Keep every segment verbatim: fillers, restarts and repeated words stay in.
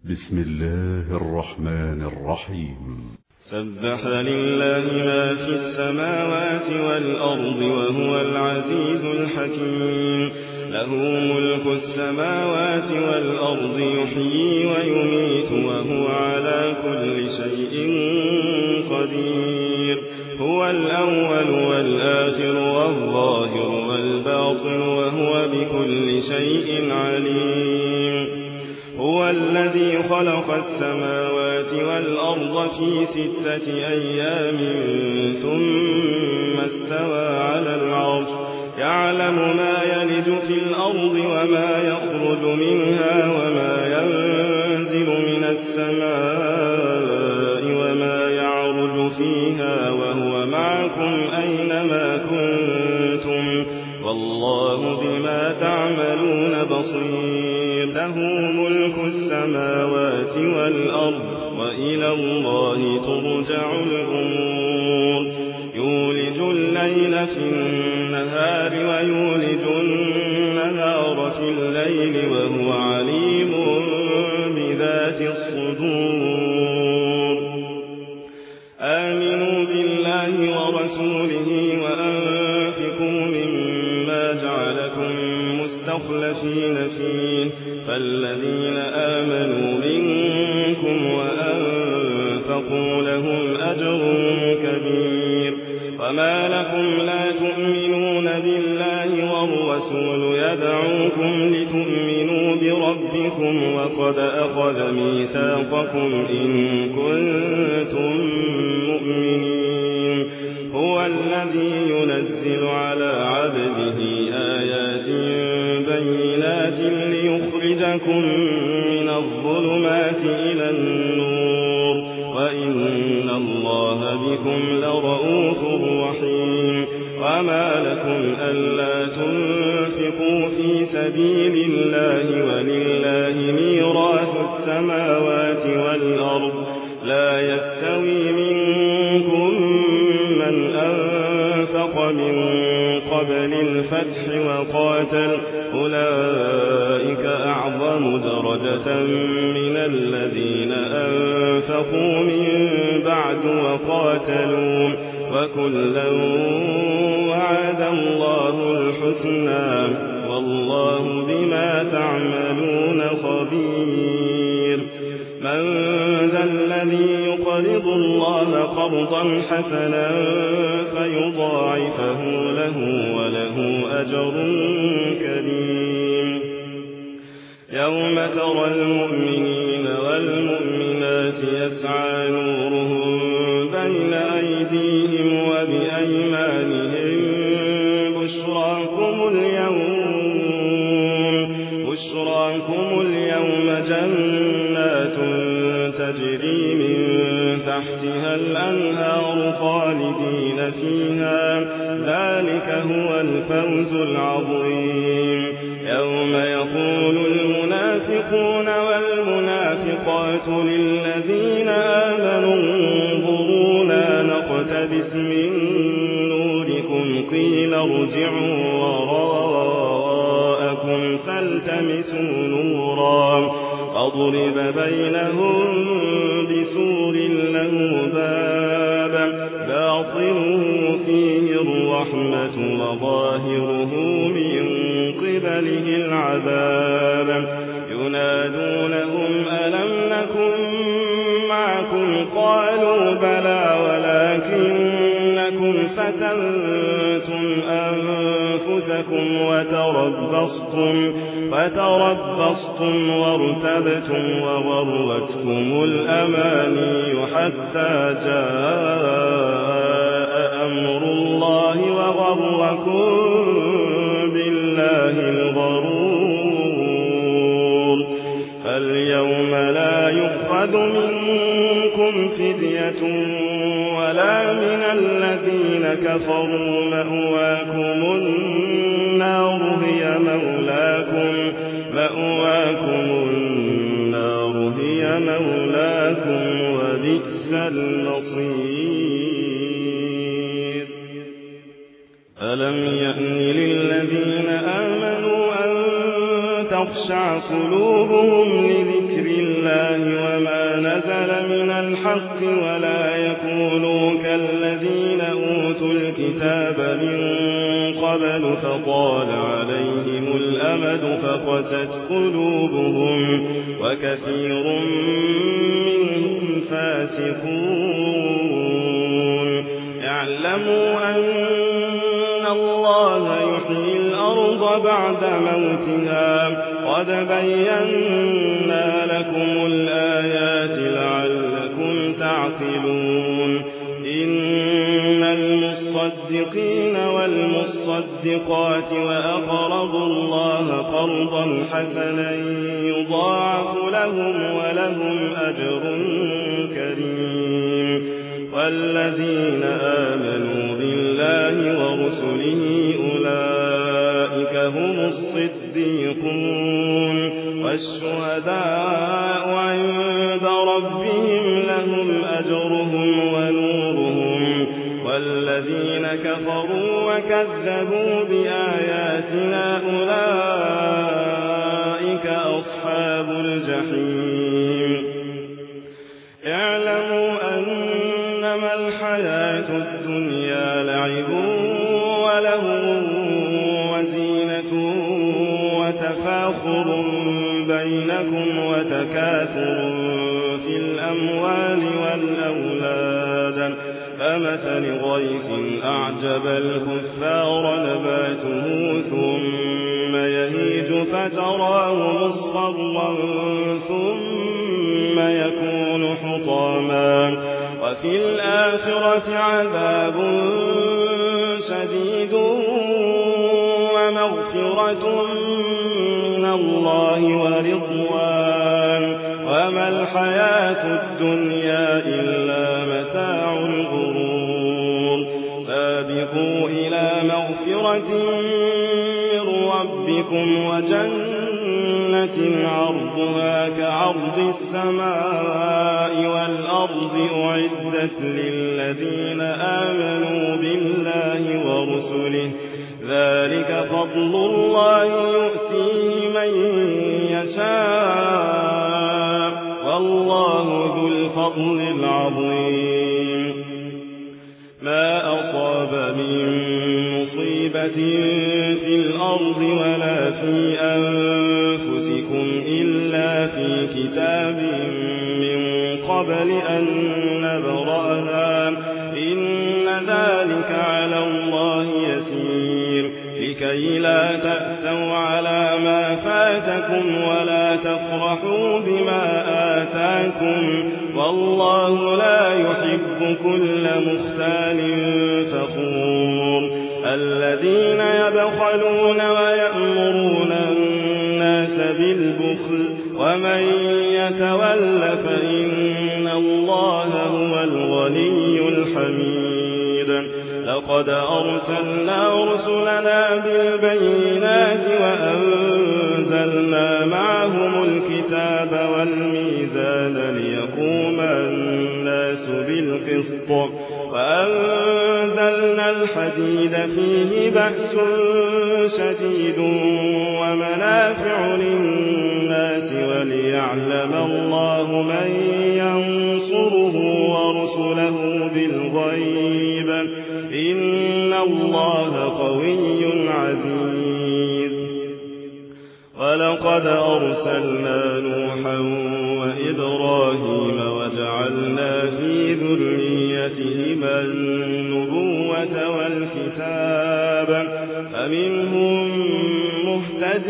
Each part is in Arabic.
بسم الله الرحمن الرحيم. سبح لله ما في السماوات والأرض وهو العزيز الحكيم. له ملك السماوات والأرض يحيي ويميت وهو على كل شيء قدير. هو الأول والآخر والظاهر والباطن وهو بكل شيء عليم. هو الذي خلق السماوات والأرض في ستة أيام ثم استوى على العرش يعلم ما يلج في الأرض وما يخرج منها وما ينزل من السماء وما يعرج فيها وهو معكم أينما كنتم والله بما تعملون بصير. له ملك السماوات والأرض وإلى الله ترجع الأمور. يولج الليل في النهار ويولج النهار في الليل وهو عليم بذات الصدور. آمنوا بالله ورسوله وأنفقوا مما جعلكم مستخلفين فيه فالذين آمنوا منكم وأنفقوا لهم أجر كبير. وما لكم لا تؤمنون بالله والرسول يدعوكم لتؤمنوا بربكم وقد أخذ ميثاقكم إن كنتم مؤمنين. هو الذي ينزل على عبده آيات بينات ليخرجكم من الظلمات إلى النور وإن الله بكم لرؤوف رحيم. وما لكم ألا تنفقوا في سبيل الله ولله ميراث السماوات والأرض لا يستوي منكم من أنفق من قبل الفتح وقاتل أولئك أعظم درجة من الذين أنفقوا من بعد وقاتلوا وكلا وعد الله الحسنى والله بما تعملون خبير. من ذا الذي يقرض الله قرضا حسنا فيضاعفه له وله أجر كريم. يوم ترى المؤمنين والمؤمنات يسعى نورهم بين أيديهم وبأيمانهم بشراكم اليوم بشراكم اليوم جنات تجري من تحتها الأنهار خالدين فيها ذلك هو الفوز العظيم. يوم يقول المنافقون والمنافقات للذين آمنوا انظرونا نقتبس من نوركم قيل ارجعوا وراءكم فالتمسوا نورا فاضرب بينهم بسور له باب باطنه فيه الرحمة وظاهره من قبله العذاب. ينادونهم ألم نكن معكم قالوا بلى ولكنكم فتنتم أنفسكم وتربصتم فتربصتم وارتبتم وغرتكم الأماني حتى جاء أمر الله وغركم بالله الغرور. فاليوم لا يؤخذ منكم فدية ولا من الذين كفروا مأواكم النار هي مولاكم مأواكم النار هي مولاكم وبئس المصير. ألم يأن للذين آمنوا أن تخشع قلوبهم لذكر الله الحق ولا يكونوا كالذين أوتوا الكتاب من قبل فطال عليهم الأمد فقست قلوبهم وكثير منهم فاسقون اعلموا أن الله يحيي الأرض بعد موتها قد بينا لكم الآيات لعلكم تعقلون إن المصدقين والمصدقات وأقرضوا الله قرضا حسنا يضاعف لهم ولهم أجر كريم والذين آمنوا بالله ورسله أولئك هم الصديقون والشهداء عند ربهم لهم أجرهم ونورهم والذين كفروا وكذبوا بآياتنا أولئك أصحاب الجحيم اعلموا أنما الحياة الدنيا لعب وله وزينة وتفاخر بينكم وتكاثر في الأموال والأولاد كمثل غيث أعجب الكفار نباته ثم يهيج فتراه مصفرا ثم يكون حطاما وفي الآخرة عذاب شديد ومغفرة من الله ورضوان وما الحياة الدنيا إلا متاع الغرور سابقوا إلى مغفرة من ربكم وجنة عرضها كعرض السماء والأرض أعدت للذين آمنوا بالله ورسله ذلك فضل الله يؤتيه من يشاء والله ذو الفضل العظيم ما أصاب من مصيبة في الأرض ولا في أنفسكم إلا في كتاب من قبل أن نبرأها إن ذلك على الله يسير لكي لا تأسوا على ما فاتكم ولا تفرحوا بما آتاكم والله لا يحب كل مختال فخور الذين يبخلون ويأمرون الناس بالبخل ومن يتول فإن الله هو الغني الحميد لقد أرسلنا رسلنا بالبينات وأنزلنا معهم الكتاب والميزان ليقوم الناس بالقسط وأنزلنا الحديد فيه بأس شديد ومنافع للناس وليعلم الله من ينصره ورسله بالغيب إن الله قوي عزيز ولقد أرسلنا نوحا وإبراهيم وجعلنا في ذريتهما النبوة والكتاب فمنهم مهتد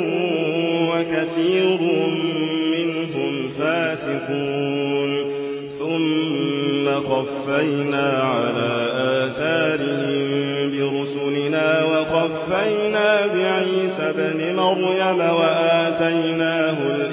وكثير منهم فاسقون ثم قفينا على آثارهم برسلنا وقفينا بعيسى ابن مريم وآتيناه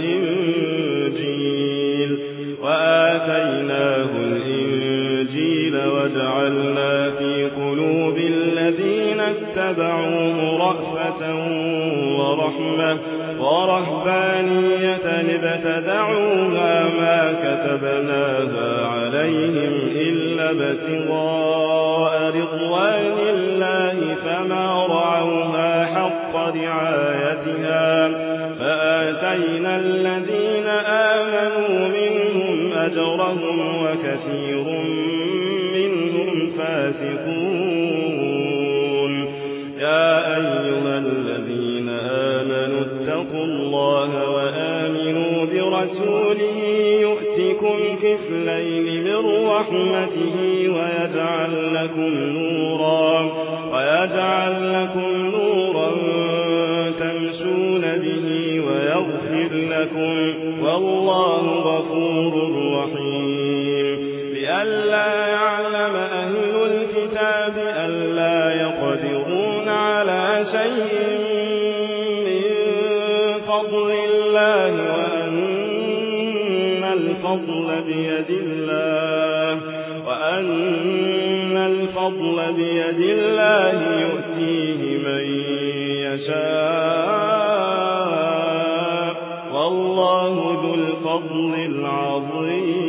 الإنجيل وآتيناه الإنجيل وجعلنا في قلوب الذين اتبعوه رأفة ورحمة ورهبانية ابتدعوها ما كتبناها عليهم إلا ابتغاء رضوان الله فما رعوها حق رعايتها فآتينا الذين آمنوا منهم أجرهم وكثير منهم فاسقون. يا أيها الذين آمنوا اتقوا الله وآمنوا برسوله يؤتكم كفلين من رحمته ويجعل لكم نورا ويجعل لكم نورا تمشون به ويغفر لكم والله غفور رحيم. لئلا يعلم أهل الكتاب ألا يقدرون على شيء من فضل الله وأن الفضل بيد الله وأن الفضل بيد الله يؤتيه من يشاء والله ذو الفضل العظيم.